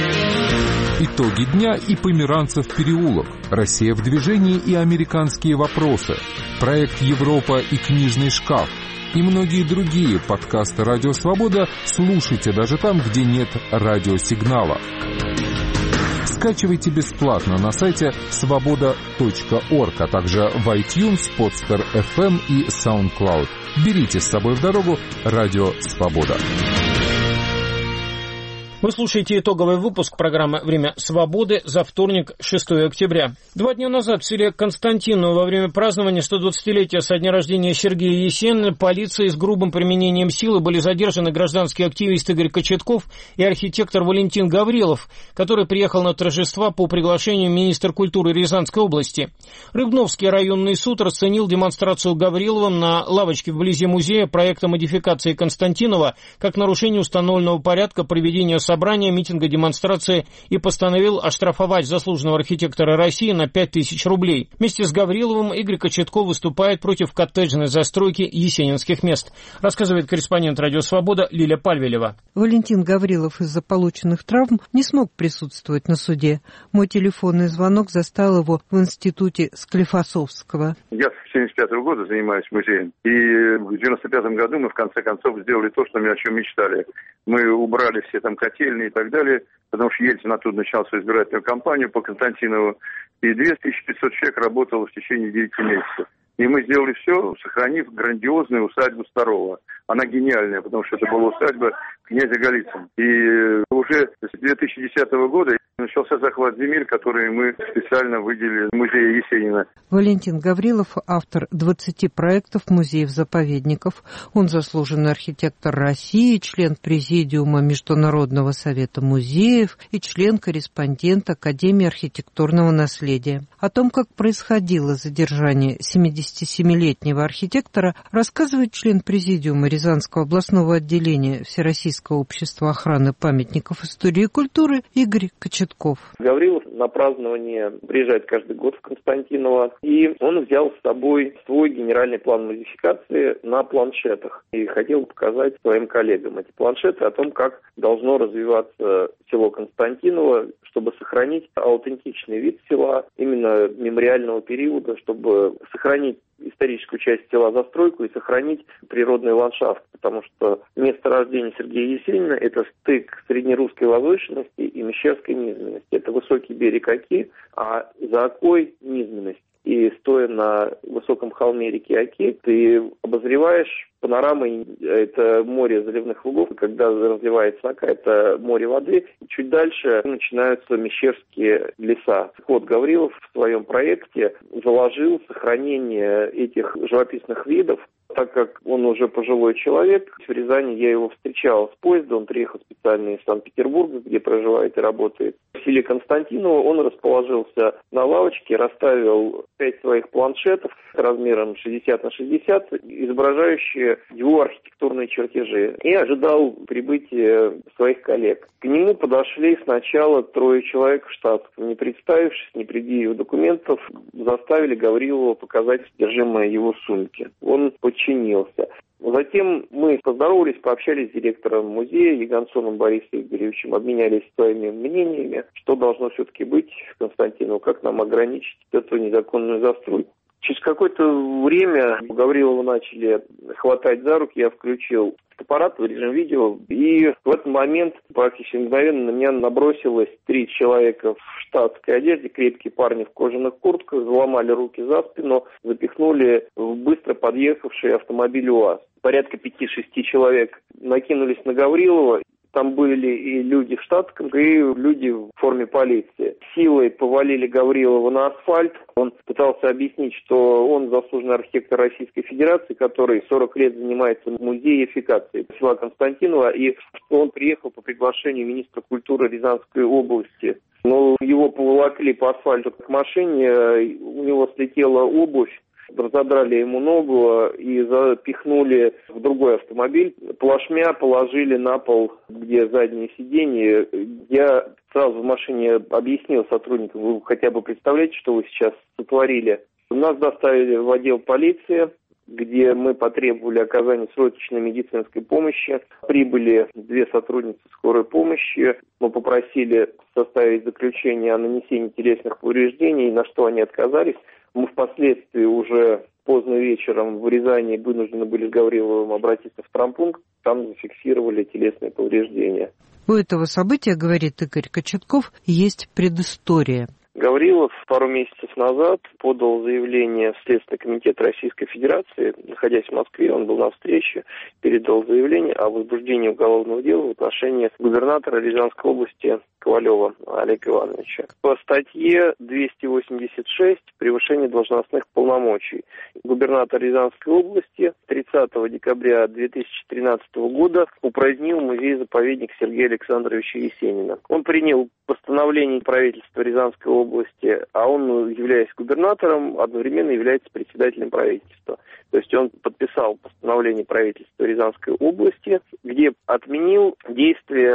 Итоги дня и Померанцев переулок. Россия в движении и американские вопросы. Проект Европа и книжный шкаф. И многие другие подкасты Радио Свобода слушайте даже там, где нет радиосигнала. Скачивайте бесплатно на сайте свобода точка орг, а также в iTunes, Podster эф эм и SoundCloud. Берите с собой в дорогу Радио Свобода. Вы слушаете итоговый выпуск программы «Время свободы» за вторник, шестого октября. Два дня назад в селе Константиново во время празднования сто двадцатилетия со дня рождения Сергея Есенина полицией с грубым применением силы были задержаны гражданский активист Игорь Кочетков и архитектор Валентин Гаврилов, который приехал на торжества по приглашению министра культуры Рязанской области. Рыбновский районный суд расценил демонстрацию Гавриловым на лавочке вблизи музея проекта модификации Константинова как нарушение установленного порядка проведения собрания, митинга, демонстрации и постановил оштрафовать заслуженного архитектора России на пять тысяч рублей. Вместе с Гавриловым Игорь Кочетков выступает против коттеджной застройки есенинских мест, рассказывает корреспондент «Радио Свобода» Лиля Пальвелева. Валентин Гаврилов из-за полученных травм не смог присутствовать на суде. Мой телефонный звонок застал его в институте Склифосовского. Я с семьдесят пятого года занимаюсь музеем. И в девяносто пятом году мы в конце концов сделали то, что мы о чем мечтали. Мы убрали все там котельные и так далее, потому что Ельцин оттуда начал свою избирательную кампанию по Константинову. И две тысячи пятьсот человек работало в течение девяти месяцев. И мы сделали все, сохранив грандиозную усадьбу Старого. Она гениальная, потому что это была усадьба князя Голицына. И уже с две тысячи десятого года начался захват земель, которые мы специально выделили в музее Есенина. Валентин Гаврилов – автор двадцати проектов музеев-заповедников. Он заслуженный архитектор России, член Президиума Международного совета музеев и член-корреспондент Академии архитектурного наследия. О том, как происходило задержание семидесятисемилетнего архитектора, рассказывает член Президиума Рязанского областного отделения Всероссийского общества охраны памятников истории и культуры Игорь Кочетков. Гаврилов на празднование приезжает каждый год в Константиново, и он взял с собой свой генеральный план модификации на планшетах и хотел показать своим коллегам эти планшеты о том, как должно развиваться село Константиново, чтобы сохранить аутентичный вид села, именно мемориального периода, чтобы сохранить историческую часть села, застройку и сохранить природный ландшафт, потому что место рождения Сергея Есенина – это стык среднерусской возвышенности и мещерской низменности. Это высокий берег Оки, а за Окой – низменность. И стоя на высоком холме реки Оки, ты обозреваешь панорамой это море заливных лугов, когда разливается Ока, это море воды. И чуть дальше начинаются мещерские леса. Вот Гаврилов в своем проекте заложил сохранение этих живописных видов. Так как он уже пожилой человек, в Рязани я его встречал с поезда, он приехал специально из Санкт-Петербурга, где проживает и работает. В селе Константиново он расположился на лавочке, расставил пять своих планшетов размером шестьдесят на шестьдесят, изображающие его архитектурные чертежи, и ожидал прибытия своих коллег. К нему подошли сначала трое человек в штатском, не представившись, не предъявив документов, заставили Гаврилова показать содержимое его сумки. Он подчинился. Затем мы поздоровались, пообщались с директором музея Ягансоном Борисом Игоревичем, обменялись своими мнениями, что должно все-таки быть в Константиново, как нам ограничить эту незаконную застройку. Через какое-то время Гаврилова начали хватать за руки, я включил аппарат в режим видео, и в этот момент практически мгновенно на меня набросилось три человека в штатской одежде, крепкие парни в кожаных куртках, заломали руки за спину, запихнули в быстро подъехавший автомобиль УАЗ. Порядка пяти-шести человек накинулись на Гаврилова. Там были и люди в штатском, и люди в форме полиции. Силой повалили Гаврилова на асфальт. Он пытался объяснить, что он заслуженный архитектор Российской Федерации, который сорок лет занимается музеификацией села Константиново, и что он приехал по приглашению министра культуры Рязанской области. Но его поволокли по асфальту к машине, у него слетела обувь. Разодрали ему ногу и запихнули в другой автомобиль. Плашмя положили на пол, где заднее сиденье. Я сразу в машине объяснил сотрудникам: вы хотя бы представляете, что вы сейчас сотворили. Нас доставили в отдел полиции, где мы потребовали оказания срочной медицинской помощи. Прибыли две сотрудницы скорой помощи. Мы попросили составить заключение о нанесении телесных повреждений, на что они отказались. Мы впоследствии уже поздно вечером в Рязани вынуждены были с Гавриловым обратиться в травмпункт. Там зафиксировали телесные повреждения. У этого события, говорит Игорь Кочетков, есть предыстория. Гаврилов пару месяцев назад подал заявление в Следственный комитет Российской Федерации. Находясь в Москве, он был на встрече, передал заявление о возбуждении уголовного дела в отношении губернатора Рязанской области Ковалева Олега Ивановича. По статье двести восемьдесят шесть «Превышение должностных полномочий». Губернатор Рязанской области тридцатого декабря две тысячи тринадцатого года упразднил музей-заповедник Сергея Александровича Есенина. Он принял постановление правительства Рязанской области, области, а он, являясь губернатором, одновременно является председателем правительства. То есть он подписал постановление правительства Рязанской области, где отменил действие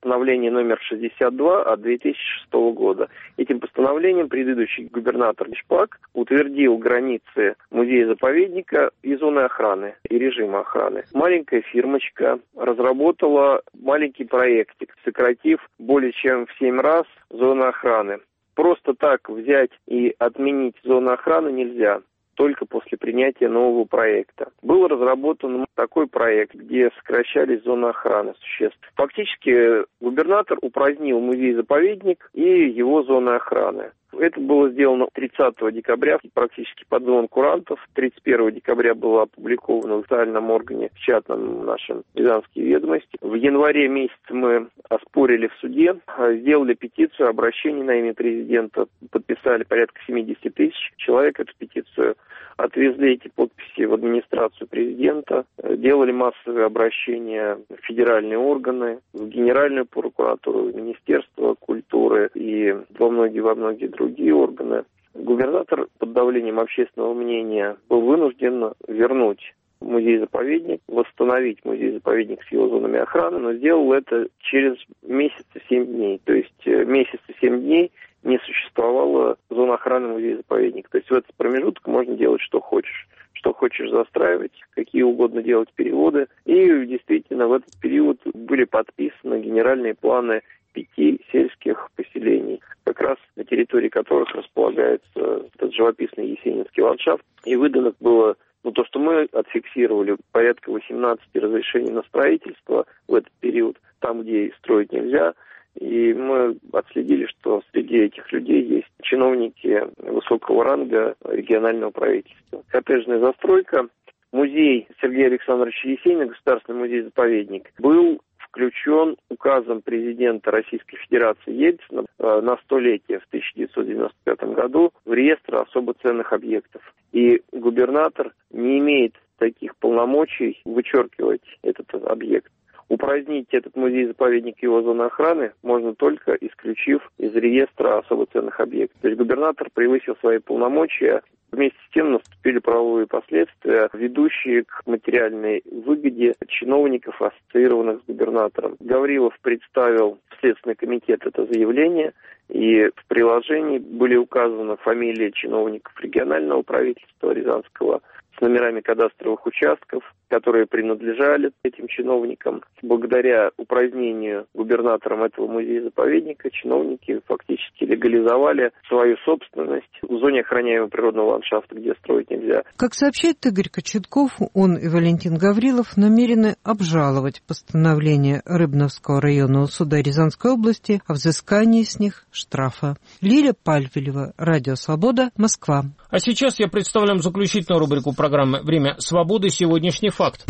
постановление номер шестьдесят два от две тысячи шестого года. Этим постановлением предыдущий губернатор Шпак утвердил границы музея-заповедника и зоны охраны, и режима охраны. Маленькая фирмочка разработала маленький проектик, сократив более чем в семь раз зону охраны. Просто так взять и отменить зону охраны нельзя, только после принятия нового проекта. Был разработан такой проект, где сокращались зоны охраны существенно. Фактически губернатор упразднил музей-заповедник и его зоны охраны. Это было сделано тридцатого декабря, практически под звон курантов. тридцать первого декабря было опубликовано в официальном органе, в печатном нашем «Рязанские ведомости». В январе месяце мы оспорили в суде, сделали петицию, обращение на имя президента, подписали порядка семьдесят тысяч человек эту петицию, отвезли эти подписи в администрацию президента, делали массовые обращения в федеральные органы, в Генеральную прокуратуру, в Министерство культуры и во многие, во многие другие органы. Губернатор под давлением общественного мнения был вынужден вернуть музей-заповедник, восстановить музей-заповедник с его зонами охраны, но сделал это через месяц и семь дней. То есть месяц и семь дней не существовала зона охраны музея-заповедника. То есть в этот промежуток можно делать, что хочешь. Что хочешь застраивать, какие угодно делать переводы. И действительно в этот период были подписаны генеральные планы пяти сельских поселений, как раз на территории которых располагается этот живописный есенинский ландшафт. И выдано было, ну, то, что мы отфиксировали, порядка восемнадцати разрешений на строительство в этот период, там, где строить нельзя. И мы отследили, что среди этих людей есть чиновники высокого ранга регионального правительства. Коттеджная застройка. Музей Сергея Александровича Есенина, Государственный музей-заповедник, был включен указом президента Российской Федерации Ельцина на столетие в тысяча девятьсот девяносто пятом году в реестр особо ценных объектов. И губернатор не имеет таких полномочий вычеркивать этот объект. Упразднить этот музей-заповедник и его зону охраны можно только исключив из реестра особо ценных объектов. То есть губернатор превысил свои полномочия. Вместе с тем наступили правовые последствия, ведущие к материальной выгоде чиновников, ассоциированных с губернатором. Гаврилов представил в Следственный комитет это заявление, и в приложении были указаны фамилии чиновников регионального правительства Рязанского с номерами кадастровых участков, которые принадлежали этим чиновникам. Благодаря упразднению губернатором этого музея-заповедника чиновники фактически легализовали свою собственность в зоне охраняемого природного ландшафта, где строить нельзя. Как сообщает Игорь Кочетков, он и Валентин Гаврилов намерены обжаловать постановление Рыбновского районного суда Рязанской области о взыскании с них штрафа. Лиля Пальвелева, Радио Свобода, Москва. А сейчас я представляю заключительную рубрику программы «Время свободы. Сегодняшний факт».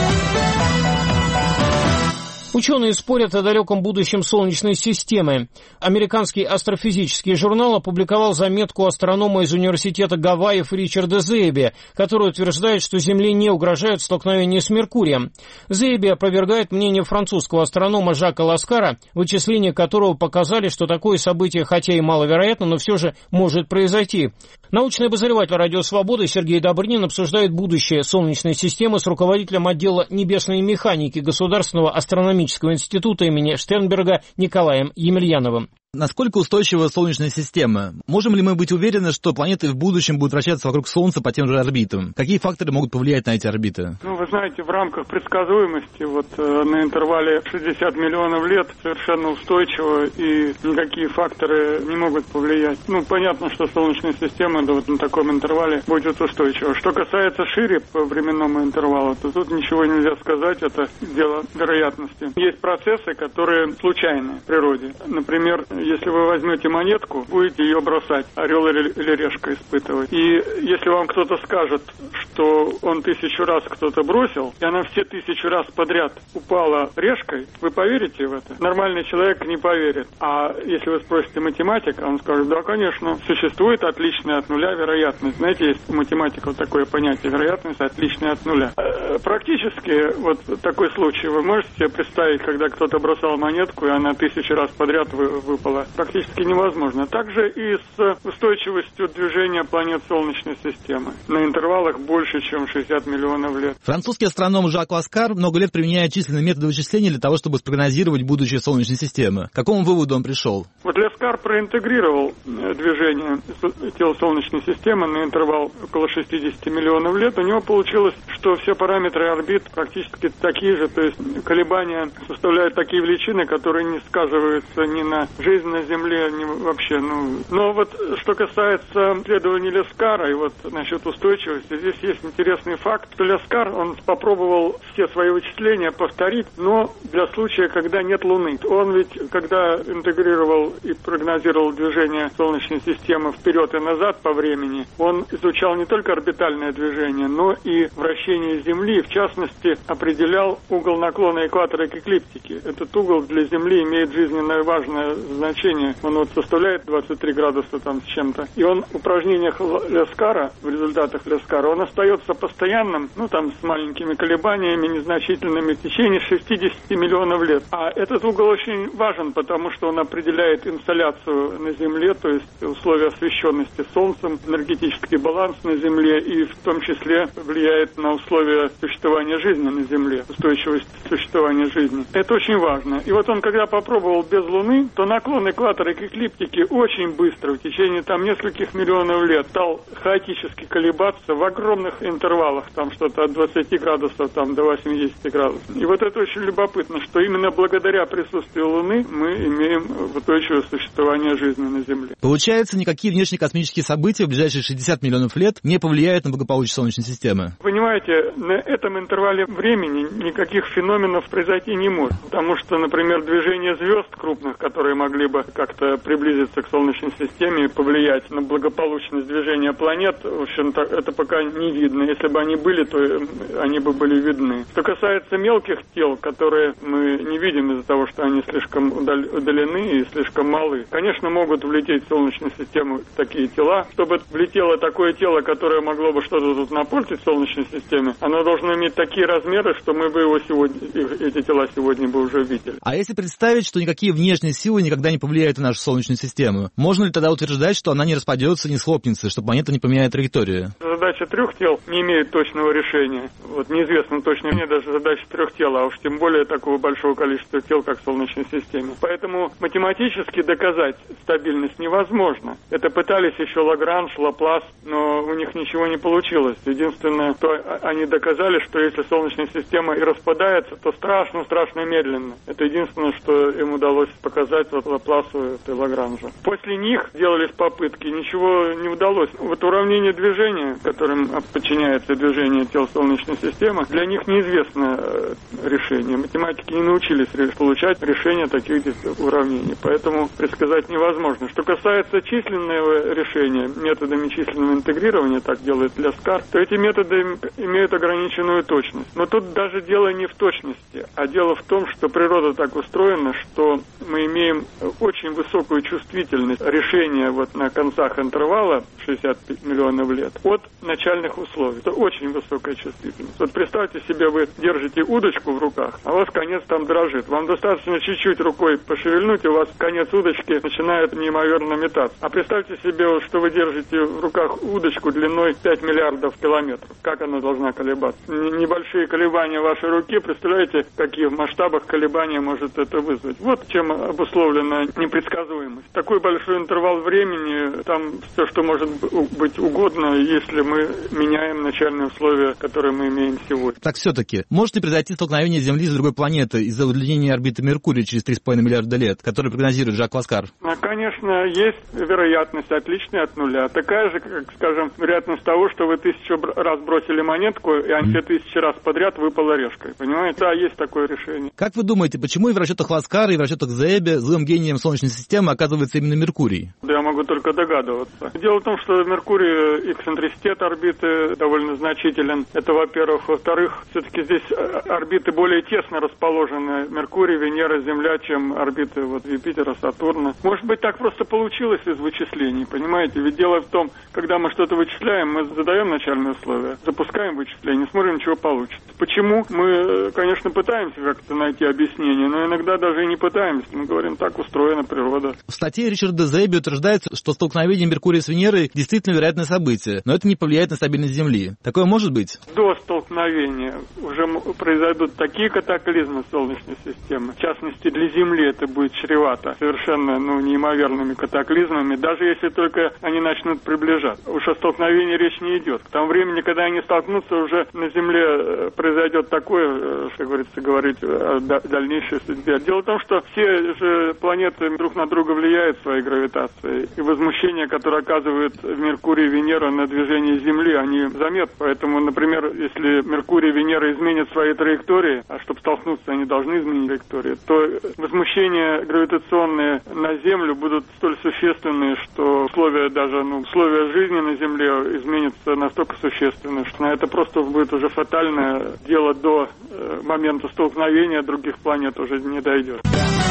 Ученые спорят о далеком будущем Солнечной системы. Американский астрофизический журнал опубликовал заметку астронома из университета Гавайев Ричарда Зейби, который утверждает, что Земле не угрожают столкновения с Меркурием. Зейби опровергает мнение французского астронома Жака Ласкара, вычисления которого показали, что такое событие, хотя и маловероятно, но все же может произойти. Научный обозреватель «Радио Свободы» Сергей Добрынин обсуждает будущее Солнечной системы с руководителем отдела небесной механики Государственного астрономического института имени Штернберга Николаем Емельяновым. Насколько устойчива Солнечная система? Можем ли мы быть уверены, что планеты в будущем будут вращаться вокруг Солнца по тем же орбитам? Какие факторы могут повлиять на эти орбиты? Ну, вы знаете, в рамках предсказуемости, вот э, на интервале шестьдесят миллионов лет совершенно устойчиво, и никакие факторы не могут повлиять. Ну, понятно, что Солнечная система, да, вот на таком интервале будет устойчива. Что касается шире по временному интервалу, то тут ничего нельзя сказать, это дело вероятности. Есть процессы, которые случайны в природе. Например, если вы возьмете монетку, будете ее бросать, орел или, или решка испытывать. И если вам кто-то скажет, что он тысячу раз кто-то бросил, и она все тысячу раз подряд упала решкой, вы поверите в это? Нормальный человек не поверит. А если вы спросите математика, он скажет, да, конечно, существует отличная от нуля вероятность. Знаете, есть у математиков такое понятие вероятность отличная от нуля. Практически вот такой случай вы можете себе представить, когда кто-то бросал монетку, и она тысячи раз подряд вы, выпала. Практически невозможно. Также и с устойчивостью движения планет Солнечной системы на интервалах больше, чем шестьдесят миллионов лет. Французский астроном Жак Ласкар много лет применяет численные методы вычисления для того, чтобы спрогнозировать будущее Солнечной системы. К какому выводу он пришел? Вот Ласкар проинтегрировал движение тел Солнечной системы на интервал около шестьдесят миллионов лет. У него получилось, что все параметры орбит практически такие же, то есть колебания составляют такие величины, которые не сказываются ни на жизнь на Земле, ни вообще. Ну. Но вот что касается исследований Ласкара и вот насчет устойчивости, здесь есть интересный факт, что Ласкар, он попробовал все свои вычисления повторить, но для случая, когда нет Луны. Он ведь, когда интегрировал и прогнозировал движение Солнечной системы вперед и назад по времени, он изучал не только орбитальное движение, но и вращение Земли, в частности, определял угол наклона экватора к эклиптике. Этот угол для Земли имеет жизненно важное значение. Он вот составляет двадцать три градуса там с чем-то. И он в упражнениях Ласкара, в результатах Ласкара, он остается постоянным, ну там с маленькими колебаниями, незначительными в течение шестьдесят миллионов лет. А этот угол очень важен, потому что он определяет инсоляцию на Земле, то есть условия освещенности Солнцем, энергетический баланс на Земле и в том числе влияет на условия существования жизни на Земле, устойчивость существования жизни. Это очень важно. И вот он, когда попробовал без Луны, то наклон экватора к эклиптике очень быстро, в течение там нескольких миллионов лет, стал хаотически колебаться в огромных интервалах, там что-то от двадцати градусов там, до восьмидесяти градусов. И вот это очень любопытно, что именно благодаря присутствию Луны мы имеем устойчивое существование жизни на Земле. Получается, никакие внешнекосмические события в ближайшие шестьдесят миллионов лет не повлияют на благополучие Солнечной системы? Понимаете, на этом интервале времени никаких феноменов произойти не может. Потому что, например, движение звезд крупных, которые могли бы как-то приблизиться к Солнечной системе и повлиять на благополучность движения планет, в общем-то, это пока не видно. Если бы они были, то они бы были видны. Что касается мелких тел, которые мы не видим из-за того, что они слишком удалены и слишком малы, конечно, могут влететь в Солнечную систему такие тела. Чтобы влетело такое тело, которое могло бы что-то тут напортить в Солнечной системе, оно должно иметь такие размеры, что мы бы его сегодня, эти тела сегодня бы уже видели. А если представить, что никакие внешние силы никогда не повлияют на нашу Солнечную систему, можно ли тогда утверждать, что она не распадется, не схлопнется, что планета не поменяет траекторию? Задача трех тел не имеет точного решения. Вот неизвестно точно мне даже задача трех тел, а уж тем более такого большого количества тел, как в Солнечной системе. Поэтому математически доказать стабильность невозможно. Это пытались еще Лагранж, Лаплас, но у них ничего не получилось. Единственное, что они доказали, что если Солнечная система и распадается, то страшно-страшно медленно. Это единственное, что им удалось показать вот Лапласу и Лагранжу. После них делались попытки, ничего не удалось. Вот уравнение движения, которым подчиняется движение тел Солнечной системы, для них неизвестно решение. Математики не научились получать решения таких уравнений, поэтому предсказать невозможно. Что касается численного решения методами численного интегрирования, так делает Ласкар, то эти методы имеют ограниченную точность. Но тут даже дело не в точности, а дело в том, что природа так устроена, что мы имеем очень высокую чувствительность решения вот на концах интервала шестьдесят миллионов лет от начальных условий. Это очень высокая чувствительность. Вот представьте себе, вы держите удочку в руках, а у вас конец там дрожит. Вам достаточно чуть-чуть рукой пошевельнуть, и у вас конец удочки начинает неимоверно метаться. А представьте себе, что вы держите в руках удочку длиной пять миллиардов километров. Как она должна колебаться? Небольшие колебания вашей руки, представляете, какие в масштабах колебания может это вызвать. Вот чем обусловлена непредсказуемость. Такой большой интервал времени, там все, что может быть угодно, если мы меняем начальные условия, которые мы имеем сегодня. Так все-таки, может ли произойти столкновение Земли с другой планетой из-за удлинения орбиты Меркурия через три с половиной миллиарда лет, который прогнозирует Жак Ласкар? Конечно, есть вероятность отличная от нуля. Такая же, как, скажем, вероятность того, что вы тысячу раз бросили монетку, и она все тысячи раз подряд выпала решкой. Понимаете? Да, есть такое решение. Как вы думаете, почему и в расчетах Ласкара, и в расчетах Зеэбе злым гением Солнечной системы оказывается именно Меркурий? Я могу могу только догадываться. Дело в том, что Меркурий, эксцентриситет орбиты довольно значителен. Это, во-первых. Во-вторых, все-таки здесь орбиты более тесно расположены. Меркурий, Венера, Земля, чем орбиты вот, Юпитера, Сатурна. Может быть, так просто получилось из вычислений, понимаете? Ведь дело в том, когда мы что-то вычисляем, мы задаем начальные условия, запускаем вычисление, смотрим, чего получится. Почему? Мы, конечно, пытаемся как-то найти объяснение, но иногда даже и не пытаемся. Мы говорим, так устроена природа. В статье Ричарда Зейби утверждается, что столкновение Меркурия с Венерой действительно вероятное событие, но это не повлияет на стабильность Земли. Такое может быть? До столкновения уже произойдут такие катаклизмы Солнечной системы. В частности, для Земли это будет чревато совершенно ну, неимоверными катаклизмами, даже если только они начнут приближаться. Уж о столкновении речь не идет. К тому времени, когда они столкнутся, уже на Земле произойдет такое, что говорится, говорить о дальнейшей судьбе. Дело в том, что все же планеты друг на друга влияют своей гравитацией. И возмущение, которое оказывает Меркурий и Венера на движение Земли, они заметны. Поэтому, например, если Меркурий и Венера изменят свои траектории, а чтобы столкнуться, они должны изменить траектории, то возмущения гравитационные на Землю будут столь существенные, что условия даже, ну, условия жизни на Земле изменятся настолько существенно, что на это просто будет уже фатальное дело до э, момента столкновения других планет уже не дойдет.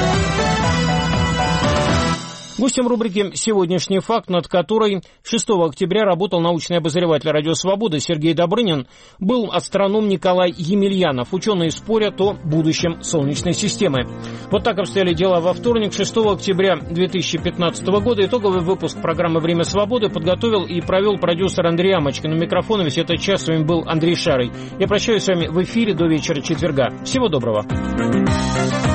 Гостем рубрики «Сегодняшний факт», над которой шестого октября работал научный обозреватель «Радио Свобода» Сергей Добрынин, был астроном Николай Емельянов. Ученые спорят о будущем Солнечной системы. Вот так обстояли дела во вторник, шестого октября две тысячи пятнадцатого года. Итоговый выпуск программы «Время свободы» подготовил и провел продюсер Андрей Амочкин. У микрофона весь этот час с вами был Андрей Шарый. Я прощаюсь с вами в эфире до вечера четверга. Всего доброго.